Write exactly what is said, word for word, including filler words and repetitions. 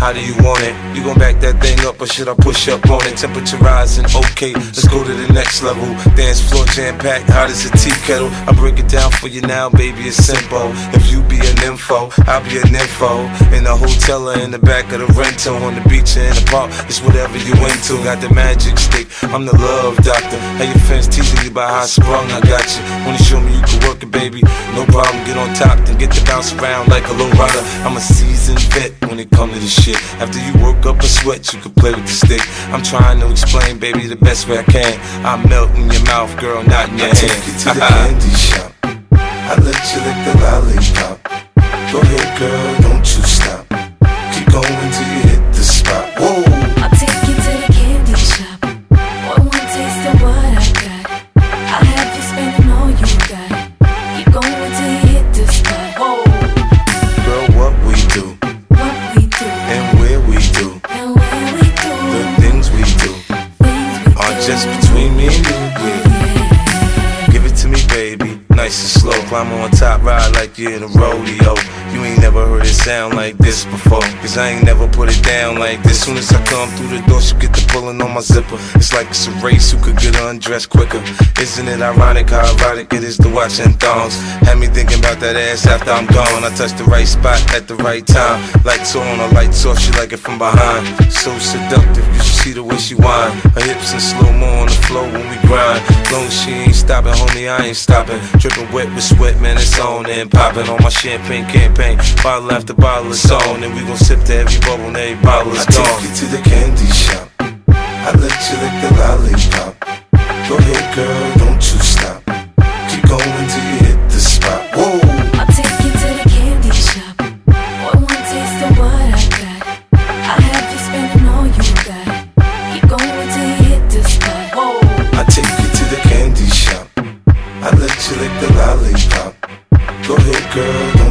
How do you want it? You gon' back that thing up or should I push up on it? Temperature rising, okay, let's go to the next level. Dance floor jam-packed, hot as a tea kettle. I break it down for you now, baby, it's simple. If you be an info, I'll be an info. In the hotel or in the back of the rental, on the beach or in the park, it's whatever you into. Got the magic stick, I'm the love doctor. Hey, your fans teasing you about how I sprung, I got you. Wanna show me you can work it, baby? No problem, get on top, then get to bounce around like a low rider. I'm a seasoned vet when it comes to this shit. After you work up a sweat, you can play with the stick. I'm trying to explain, baby, the best way I can. I melt in your mouth, girl, not in your I hand. take you to the candy shop. I let you lick the lollipop. Go ahead, girl, don't you stop. Keep going till you hit the spot. Whoa. I'll take you to the candy shop. Want one taste of what I got. I'll have you spending all you got. Keep going till you hit the spot. Whoa. Girl, what we do, What we do, and where we do, and where we do, the things we do things we are do. just between me and you, yeah. Give it to me, baby, nice and slow. Climb on top, ride like you're in a rodeo. You ain't never heard it sound like this before, cause I ain't never put it down like this. Soon as I come through the door, she get the pulling on my zipper. It's like it's a race, who could get undressed quicker. Isn't it ironic how erotic it is to watch in thongs? Had me thinking about that ass after I'm gone. I touched the right spot at the right time. Lights on or lights off, she like it from behind. So seductive, you should see the way she whine. Her hips in slow-mo on the floor when we grind. Long as she ain't stopping, homie, I ain't stopping. Dripping wet with sweat, man, it's on and popping on my champagne campaign. Bottle after bottle is on, and we gon' sip to every bubble and every bottle is I gone. take you to the candy shop. I let you lick the lollipop. Go ahead, girl, don't you stop. Keep going till you hit the spot. Whoa. I'll take you to the candy shop. Want one taste of what I got. I'll have you spending all you got. Keep going till you hit the spot. Whoa. I take you to the candy shop. I let you lick the lollipop. Go ahead, girl,